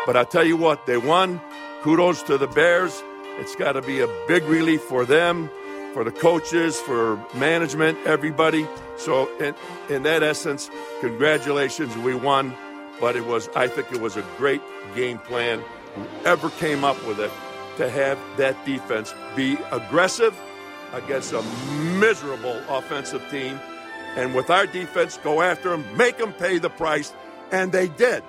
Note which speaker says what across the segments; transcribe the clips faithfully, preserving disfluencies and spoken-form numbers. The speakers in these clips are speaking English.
Speaker 1: But I'll tell you what, they won. Kudos to the Bears. It's got to be a big relief for them, for the coaches, for management, everybody. So in, in that essence, congratulations, we won. But it was, I think it was a great game plan, whoever came up with it, to have that defense be aggressive against a miserable offensive team. And with our defense, go after them, make them pay the price, and they did.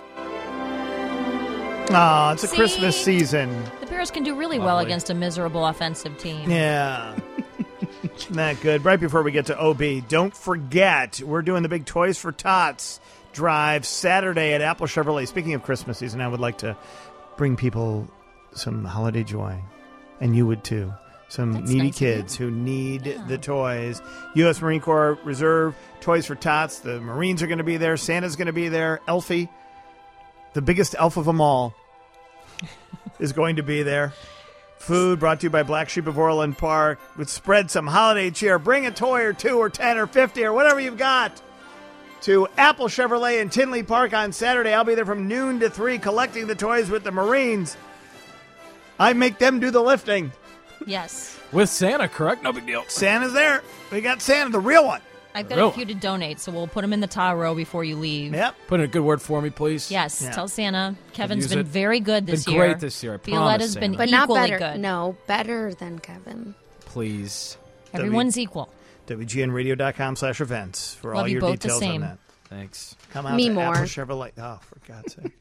Speaker 2: Ah, it's a
Speaker 3: See?
Speaker 2: Christmas season.
Speaker 3: The Bears can do really well against a miserable offensive team.
Speaker 2: Yeah. Isn't that good? Right before we get to O B, don't forget, we're doing the big Toys for Tots drive Saturday at Apple Chevrolet. Speaking of Christmas season, I would like to bring people some holiday joy, and you would too. Some
Speaker 3: That's
Speaker 2: needy
Speaker 3: nice
Speaker 2: kids who need yeah. the toys. U S Marine Corps Reserve, Toys for Tots. The Marines are going to be there. Santa's going to be there. Elfie, the biggest elf of them all, is going to be there. Food brought to you by Black Sheep of Orland Park. Would spread some holiday cheer. Bring a toy or two or ten or fifty or whatever you've got to Apple Chevrolet in Tinley Park on Saturday. I'll be there from noon to three collecting the toys with the Marines. I make them do the lifting.
Speaker 3: Yes.
Speaker 4: With Santa, correct? No big deal.
Speaker 2: Santa's there. We got Santa, the real one.
Speaker 3: I've got
Speaker 4: Real.
Speaker 3: a few to donate, so we'll put them in the tar row before you leave.
Speaker 2: Yep.
Speaker 4: Put in a good word for me, please.
Speaker 3: Yes,
Speaker 2: Yeah.
Speaker 3: tell Santa. Kevin's
Speaker 4: use
Speaker 3: been
Speaker 4: it.
Speaker 3: very good this
Speaker 4: Been
Speaker 3: year.
Speaker 4: great this year, I
Speaker 3: Violetta's
Speaker 4: promise,
Speaker 3: been
Speaker 4: Santa.
Speaker 5: But not
Speaker 3: equally
Speaker 5: better.
Speaker 3: good.
Speaker 5: No, better than Kevin.
Speaker 4: Please.
Speaker 3: Everyone's equal.
Speaker 2: W G N radio dot com slash events for
Speaker 3: Love
Speaker 2: all
Speaker 3: you
Speaker 2: your
Speaker 3: both the
Speaker 2: details
Speaker 3: same.
Speaker 2: on that.
Speaker 4: Thanks.
Speaker 2: Come out
Speaker 5: Me
Speaker 2: to
Speaker 5: more.
Speaker 2: Apple Chevrolet. Oh, for God's sake.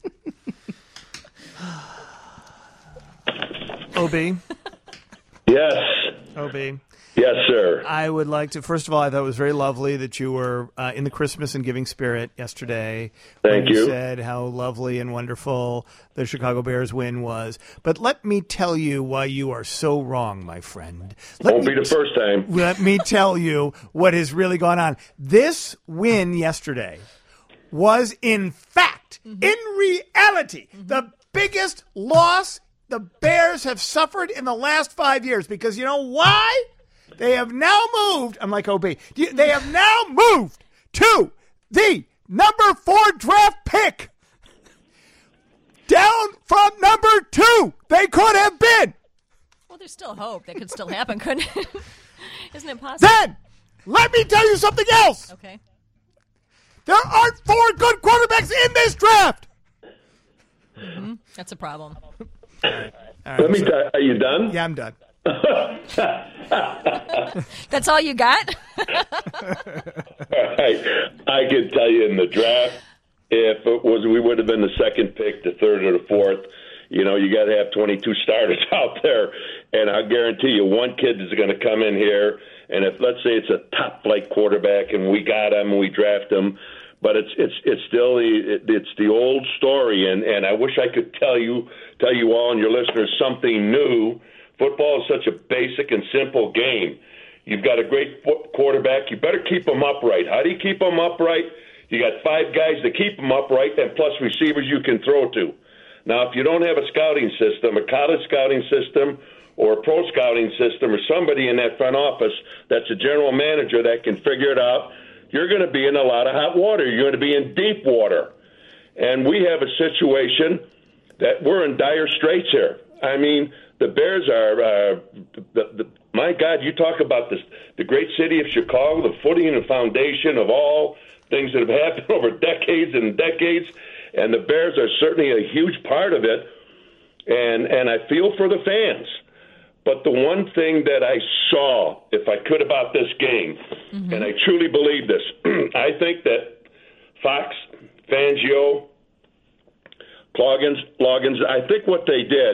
Speaker 2: O B.
Speaker 6: Yes.
Speaker 2: O B.
Speaker 6: Yes, sir.
Speaker 2: I would like to, first of all, I thought it was very lovely that you were uh, in the Christmas and giving spirit yesterday.
Speaker 6: Thank
Speaker 2: when you.
Speaker 6: you.
Speaker 2: said how lovely and wonderful the Chicago Bears win was. But let me tell you why you are so wrong, my friend. Let
Speaker 6: Won't
Speaker 2: me
Speaker 6: be the first time.
Speaker 2: Let me tell you what has really gone on. This win yesterday was, in fact, mm-hmm. in reality, mm-hmm. the biggest loss the Bears have suffered in the last five years. Because you know why? They have now moved. I'm like O B. They have now moved to the number four draft pick. Down from number two. They could have been.
Speaker 3: Well, there's still hope. That could still happen, couldn't it? Isn't it possible?
Speaker 2: Then, let me tell you something else.
Speaker 3: Okay.
Speaker 2: There aren't four good quarterbacks in this draft.
Speaker 3: Mm-hmm. That's a problem.
Speaker 2: All right. All right,
Speaker 6: Let me
Speaker 2: so,
Speaker 6: tell Are you done?
Speaker 2: Yeah, I'm done.
Speaker 3: That's all you got?
Speaker 6: Right. I can tell you in the draft, if it was, we would have been the second pick, the third or the fourth. You know, you got to have twenty-two starters out there, and I guarantee you, one kid is going to come in here, and if let's say it's a top flight quarterback, and we got him, and we draft him, but it's it's it's still the it, it's the old story, and and I wish I could tell you tell you all and your listeners something new. Football is such a basic and simple game. You've got a great quarterback. You better keep him upright. How do you keep him upright? You got five guys to keep him upright, and plus receivers you can throw to. Now, if you don't have a scouting system, a college scouting system, or a pro scouting system, or somebody in that front office that's a general manager that can figure it out, you're going to be in a lot of hot water. You're going to be in deep water. And we have a situation that we're in dire straits here. I mean, the Bears are, uh, the, the, my God, you talk about this, the great city of Chicago, the footing and foundation of all things that have happened over decades and decades, and the Bears are certainly a huge part of it, and, and I feel for the fans. But the one thing that I saw, if I could, about this game, mm-hmm. and I truly believe this, I think that Fox, Fangio, Loggins, Loggins, I think what they did,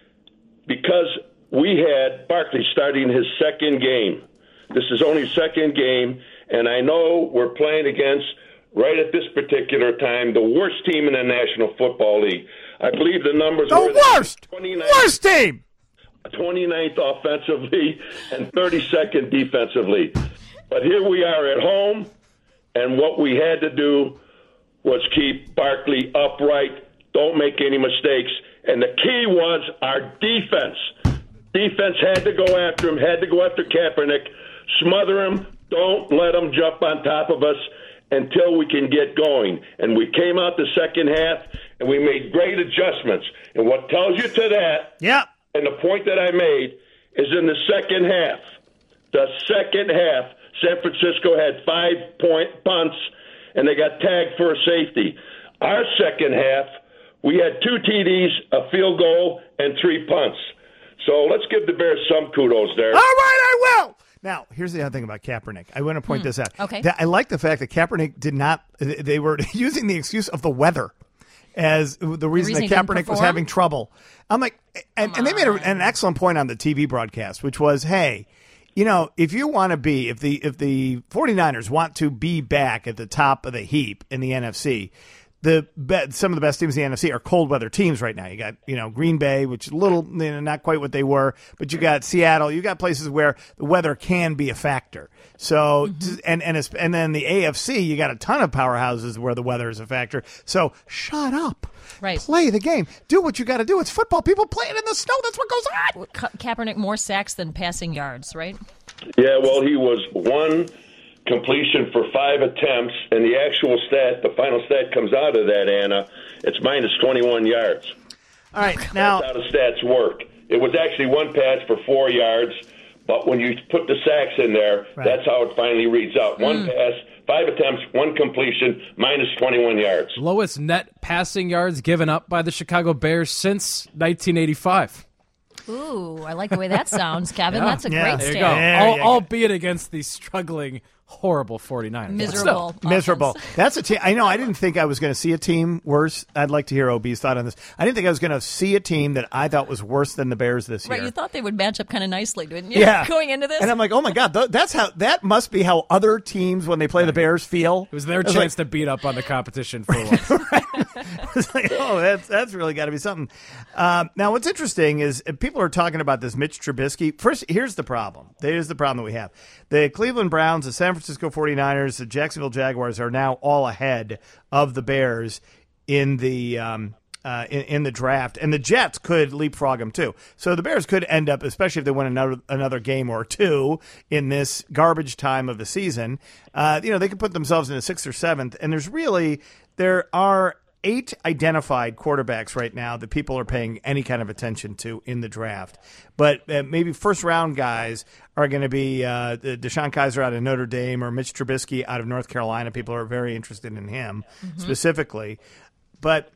Speaker 6: because we had Barkley starting his second game. This is only his second game, and I know we're playing against, right at this particular time, the worst team in the National Football League. I believe the numbers
Speaker 2: the
Speaker 6: were...
Speaker 2: The worst! Worst team!
Speaker 6: twenty-ninth offensively and thirty-second defensively. But here we are at home, and what we had to do was keep Barkley upright, don't make any mistakes, and the key was our defense. Defense had to go after him, had to go after Kaepernick, smother him, don't let him jump on top of us until we can get going. And we came out the second half, and we made great adjustments. And what tells you to that,
Speaker 2: yeah,
Speaker 6: and the point that I made, is in the second half. The second half, San Francisco had five point punts, and they got tagged for a safety. Our second half, we had two T Ds, a field goal, and three punts. So let's give the Bears some kudos there.
Speaker 2: All right, I will. Now, here's the other thing about Kaepernick. I want to point
Speaker 3: Hmm.
Speaker 2: this out.
Speaker 3: Okay.
Speaker 2: That I like the fact that Kaepernick did not, they were using the excuse of the weather as the reason,
Speaker 3: reason he
Speaker 2: that
Speaker 3: couldn't
Speaker 2: Kaepernick was
Speaker 3: perform?
Speaker 2: having trouble. I'm like, and, and they made a, an excellent point on the T V broadcast, which was, hey, you know, if you want to be, if the if the 49ers want to be back at the top of the heap in the N F C, the be- some of the best teams in the N F C are cold weather teams right now. You got, you know, Green Bay, which is a little, you know, not quite what they were, but you got Seattle. You got places where the weather can be a factor. So,
Speaker 3: Mm-hmm.
Speaker 2: and and it's, and then the A F C, you got a ton of powerhouses where the weather is a factor. So, shut up.
Speaker 3: Right.
Speaker 2: Play the game. Do what you got to do. It's football. People play it in the snow. That's what goes on.
Speaker 3: Ka- Kaepernick more sacks than passing yards, right?
Speaker 6: Yeah, well, he was one completion for five attempts, and the actual stat, the final stat comes out of that, Anna. It's minus twenty-one yards.
Speaker 2: All right, now
Speaker 6: That's how the stats work. It was actually one pass for four yards, but when you put the sacks in there,
Speaker 2: Right.
Speaker 6: that's how it finally reads out. One pass, five attempts, one completion, minus twenty-one yards.
Speaker 4: Lowest net passing yards given up by the Chicago Bears since nineteen eighty-five.
Speaker 3: Ooh, I like the way that sounds, Kevin.
Speaker 4: Yeah.
Speaker 3: That's a
Speaker 2: Yeah.
Speaker 3: great
Speaker 4: There you
Speaker 3: stat.
Speaker 4: go.
Speaker 2: There
Speaker 4: Al-
Speaker 2: you go.
Speaker 4: albeit against the struggling, horrible 49ers.
Speaker 3: Miserable. offense.
Speaker 2: miserable. That's a team. I know. I didn't think I was going to see a team worse. I'd like to hear O B's thought on this. I didn't think I was going to see a team that I thought was worse than the Bears this
Speaker 3: Right,
Speaker 2: year.
Speaker 3: you thought they would match up kind of nicely, didn't you?
Speaker 2: Yeah,
Speaker 3: Going into this?
Speaker 2: and I'm like, oh my god, th- that's how. That must be how other teams when they play the Bears feel.
Speaker 4: It was their
Speaker 2: It's
Speaker 4: chance
Speaker 2: like-
Speaker 4: to beat up on the competition for once.
Speaker 2: It's like, oh, that's that's really got to be something. Um, now, what's interesting is uh, people are talking about this Mitch Trubisky. First, here's the problem. Here's the problem that we have. The Cleveland Browns, the San Francisco 49ers, the Jacksonville Jaguars are now all ahead of the Bears in the um, uh, in, in the draft, and the Jets could leapfrog them too. So the Bears could end up, especially if they win another another game or two in this garbage time of the season. Uh, you know, they could put themselves in a sixth or seventh, and there's really there are eight identified quarterbacks right now that people are paying any kind of attention to in the draft. But uh, maybe first-round guys are going to be uh, Deshaun Kaiser out of Notre Dame or Mitch Trubisky out of North Carolina. People are very interested in him specifically. But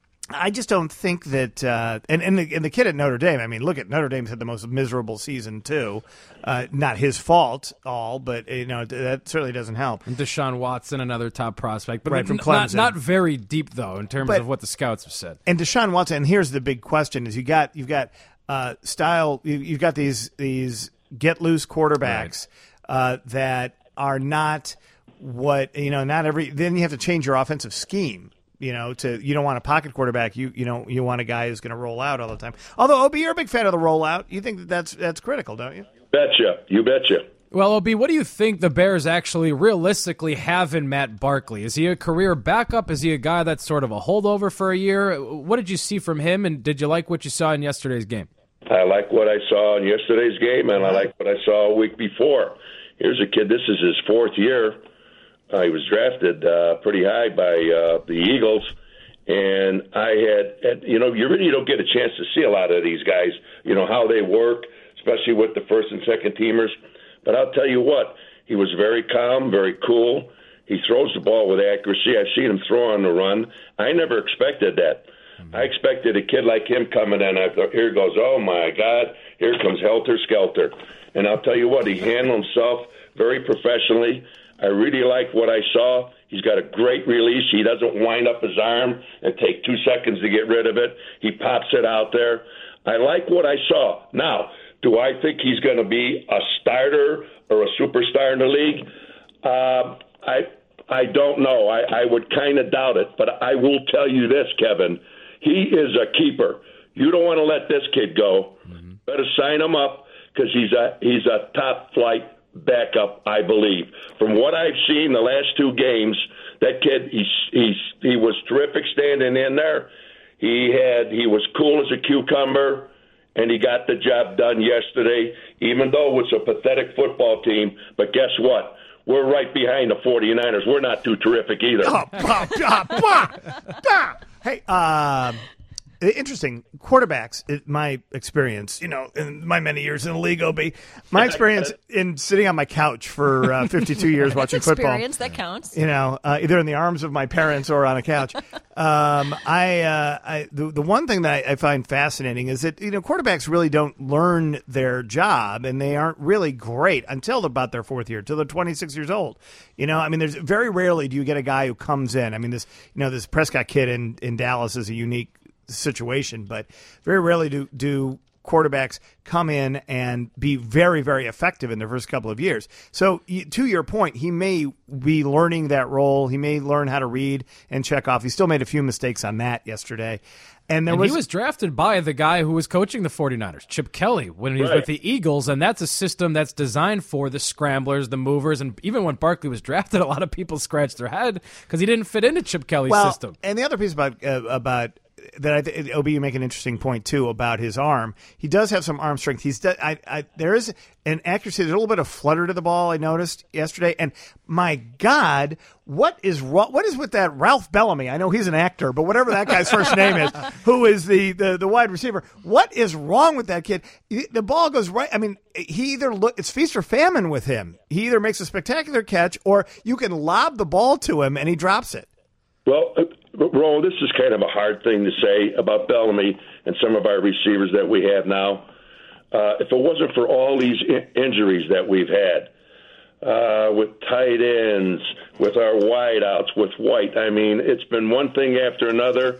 Speaker 2: I just don't think that uh, – and, and, the, and the kid at Notre Dame, I mean, look at Notre Dame's had the most miserable season too. Uh, not his fault all, but you know that certainly doesn't help.
Speaker 4: And Deshaun Watson, another top prospect. But
Speaker 2: Right, from
Speaker 4: n-
Speaker 2: Clemson.
Speaker 4: Not, not very deep, though, in terms
Speaker 2: But-
Speaker 4: of what the scouts have said.
Speaker 2: And Deshaun Watson, and here's the big question: is you got you've got uh, style, you, you've got these these get loose quarterbacks uh, that are not what you know. Not every then you have to change your offensive scheme. You know, to you don't want a pocket quarterback. You you know you want a guy who's going to roll out all the time. Although, Obi, you're a big fan of the rollout. You think that that's that's critical, don't you?
Speaker 6: Betcha. You betcha.
Speaker 4: Well, O B, what do you think the Bears actually realistically have in Matt Barkley? Is he a career backup? Is he a guy that's sort of a holdover for a year? What did you see from him, and did you like what you saw in yesterday's game?
Speaker 6: I like what I saw in yesterday's game, and I like what I saw a week before. Here's a kid. This is his fourth year. Uh, he was drafted uh, pretty high by uh, the Eagles, and I had, had, you know, you really don't get a chance to see a lot of these guys, you know, how they work, especially with the first and second teamers. But I'll tell you what, he was very calm, very cool. He throws the ball with accuracy. I've seen him throw on the run. I never expected that. I expected a kid like him coming in. I thought, here goes, oh, my God, here comes helter-skelter. And I'll tell you what, he handled himself very professionally. I really like what I saw. He's got a great release. He doesn't wind up his arm and take two seconds to get rid of it. He pops it out there. I like what I saw. Now, do I think he's going to be a starter or a superstar in the league? Uh, I I don't know. I, I would kind of doubt it. But I will tell you this, Kevin. He is a keeper. You don't want to let this kid go. Mm-hmm. Better sign him up because he's a he's a top flight backup, I believe. From what I've seen the last two games, that kid he's he's he was terrific standing in there. He had he was cool as a cucumber, and he got the job done yesterday, even though it's a pathetic football team. But guess what? We're right behind the 49ers. We're not too terrific either.
Speaker 2: Oh, bah, bah, bah, bah. Hey, um, interesting. Quarterbacks, in my experience, you know, in my many years in the league, O B, my experience in sitting on my couch for uh, fifty-two years watching football.
Speaker 3: Experience, that counts.
Speaker 2: You know, uh, either in the arms of my parents or on a couch. Um, I, uh, I the, the one thing that I, I find fascinating is that, you know, quarterbacks really don't learn their job, and they aren't really great until about their fourth year, till they're twenty-six years old. You know, I mean, there's very rarely do you get a guy who comes in. I mean, this, you know, this Prescott kid in, in Dallas is a unique situation, but very rarely do do quarterbacks come in and be very, very effective in their first couple of years. So to your point, he may be learning that role. He may learn how to read and check off. He still made a few mistakes on that yesterday. And there
Speaker 4: and
Speaker 2: was,
Speaker 4: he was drafted by the guy who was coaching the 49ers, Chip Kelly, when he was
Speaker 6: Right.
Speaker 4: with the Eagles, and that's a system that's designed for the scramblers, the movers, and even when Barkley was drafted, a lot of people scratched their head because he didn't fit into Chip Kelly's
Speaker 2: well,
Speaker 4: system.
Speaker 2: And the other piece about uh, about that I th- O B, you make an interesting point too about his arm. He does have some arm strength. He's de- I, I, there is an accuracy. There's a little bit of flutter to the ball. I noticed yesterday. And my God, what is ro- what is with that Ralph Bellamy? I know he's an actor, but whatever that guy's first name is, who is the, the the wide receiver? What is wrong with that kid? The ball goes right. I mean, he either look. It's feast or famine with him. He either makes a spectacular catch, or you can lob the ball to him and he drops it.
Speaker 6: Well, uh, Ro, this is kind of a hard thing to say about Bellamy and some of our receivers that we have now. Uh, if it wasn't for all these in- injuries that we've had, uh, with tight ends, with our wideouts, with White, I mean, it's been one thing after another,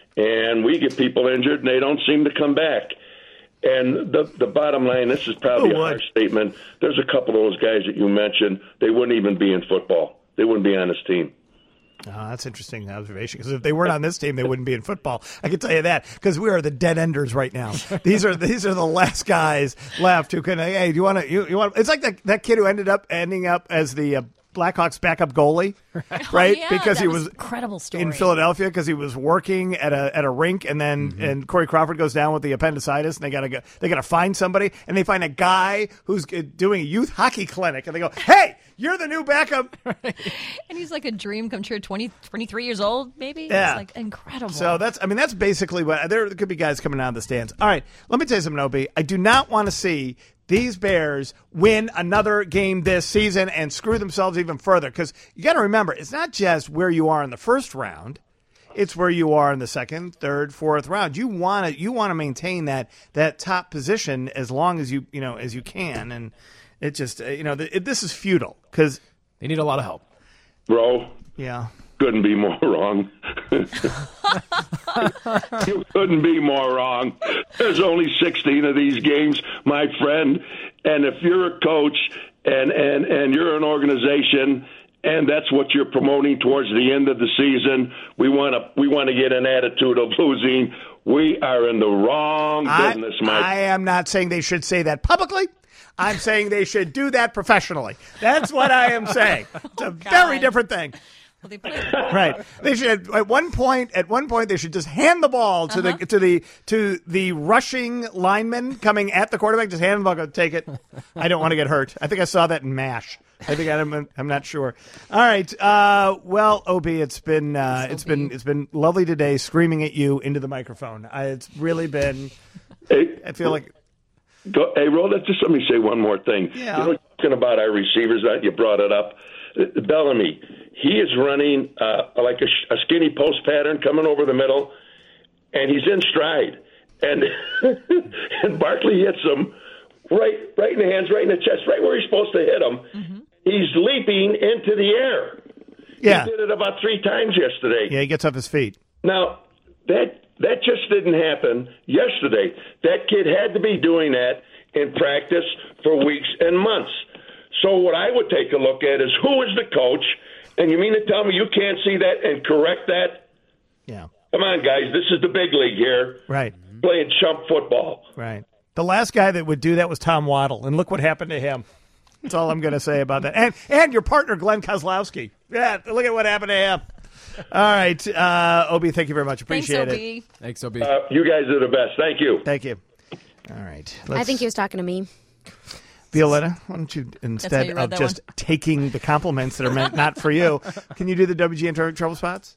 Speaker 6: and we get people injured, and they don't seem to come back. And the the bottom line, this is probably
Speaker 2: Oh,
Speaker 6: a
Speaker 2: what?
Speaker 6: harsh statement, there's a couple of those guys that you mentioned, they wouldn't even be in football. They wouldn't be on this team.
Speaker 2: Oh, that's interesting observation, because if they weren't on this team, they wouldn't be in football. I can tell you that, because we are the dead enders right now. These are these are the last guys left who can. Hey, do you want to? You, you want? It's like that that kid who ended up ending up as the uh, Blackhawks backup goalie, right?
Speaker 3: Oh, yeah,
Speaker 2: because
Speaker 3: that
Speaker 2: he
Speaker 3: was
Speaker 2: was
Speaker 3: an incredible story.
Speaker 2: in Philadelphia because he was working at a at a rink, and then
Speaker 4: Mm-hmm.
Speaker 2: and Corey Crawford goes down with the appendicitis, and they gotta go. They gotta find somebody, and they find a guy who's uh, doing a youth hockey clinic, and they go, "Hey, you're the new backup."
Speaker 3: And he's like a dream come true. twenty, twenty-three years old, maybe.
Speaker 2: Yeah.
Speaker 3: It's like incredible.
Speaker 2: So that's, I mean, that's basically what, there could be guys coming out of the stands. All right, let me tell you something, Opie. I do not want to see these Bears win another game this season and screw themselves even further, because you got to remember, it's not just where you are in the first round. It's where you are in the second, third, fourth round. You want to you want to maintain that that top position as long as you you know as you can, and it just uh, you know th- it, this is futile because
Speaker 4: They need a lot of help.
Speaker 6: Bro,
Speaker 2: yeah.
Speaker 6: couldn't be more wrong. You couldn't be more wrong. There's only sixteen of these games, my friend. And if you're a coach and, and, and you're an organization and that's what you're promoting towards the end of the season, we want to we want to get an attitude of losing. We are in the wrong business,
Speaker 2: I,
Speaker 6: Mike.
Speaker 2: I am not saying they should say that publicly. I'm saying they should do that professionally. That's what I am saying. It's a very
Speaker 3: God.
Speaker 2: different thing.
Speaker 3: Well, they played.
Speaker 2: Right. They should at one point at one point they should just hand the ball to
Speaker 3: Uh-huh.
Speaker 2: the to the to the rushing lineman coming at the quarterback. Just hand the ball, go take it. I don't want to get hurt. I think I saw that in MASH. I think I'm I'm not sure. All right. Uh, well, O B, it's been uh, it's been it's been lovely today screaming at you into the microphone. I, it's really been.
Speaker 6: Hey,
Speaker 2: I feel like
Speaker 6: Go, hey, Ro, let's just let me say one more thing.
Speaker 2: Yeah.
Speaker 6: You know, talking about our receivers, that you brought it up. Uh, Bellamy, he is running uh, like a, sh- a skinny post pattern coming over the middle, and he's in stride. And and Barkley hits him right, right in the hands, right in the chest, right where he's supposed to hit him.
Speaker 3: Mm-hmm.
Speaker 6: He's leaping into the air.
Speaker 2: yeah
Speaker 6: He did it about three times yesterday.
Speaker 2: yeah he gets off his feet.
Speaker 6: Now, that that just didn't happen yesterday. That kid had to be doing that in practice for weeks and months. So what I would take a look at is who is the coach, and you mean to tell me you can't see that and correct that?
Speaker 2: Yeah.
Speaker 6: Come on, guys. This is the big league here,
Speaker 2: Right.
Speaker 6: playing chump football.
Speaker 2: Right. The last guy that would do that was Tom Waddle, and look what happened to him. That's all I'm going to say about that. And and your partner, Glenn Kozlowski. Yeah, look at what happened to him. All right. Uh, Obi, thank you very much.
Speaker 3: Thanks,
Speaker 2: Appreciate it.
Speaker 3: Opie.
Speaker 4: Thanks, O B.
Speaker 6: Uh, you guys are the best. Thank you.
Speaker 2: Thank you. All right.
Speaker 5: I
Speaker 2: Let's-
Speaker 5: think he was talking to me.
Speaker 2: Violetta, why don't you,
Speaker 3: how
Speaker 2: instead
Speaker 3: you read
Speaker 2: of
Speaker 3: that
Speaker 2: just taking the compliments that are meant not for you, can you do the W G N Trouble Spots?